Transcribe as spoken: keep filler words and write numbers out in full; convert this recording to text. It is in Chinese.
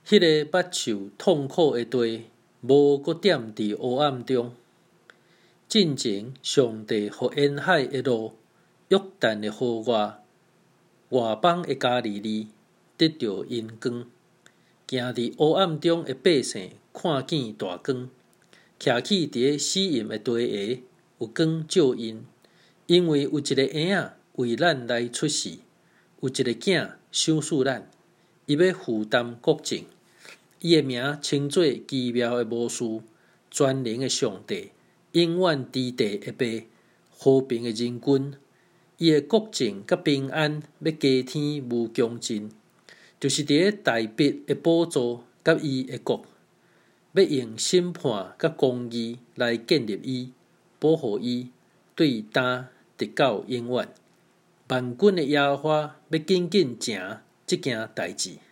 迄个目睭痛苦的地，无搁踮伫黑暗中。进前，上帝互沿海的路、约旦的河外、外邦的加利利得到阴光。行伫黑暗中的百姓看见大光，徛起伫个死荫的地下，有光照因。因为有一个婴仔为咱来出世，有一个囝赏赐咱，伊要负担国政，伊的名称作奇妙的魔术、全能的上帝、永远之地的爸、和平的人君。伊的国政甲平安要加添无穷尽，就是伫个大笔的宝座甲伊的国，要用审判甲公义来建立伊，保护伊，对担直到永远。万军的耶和华要紧紧成这件代志。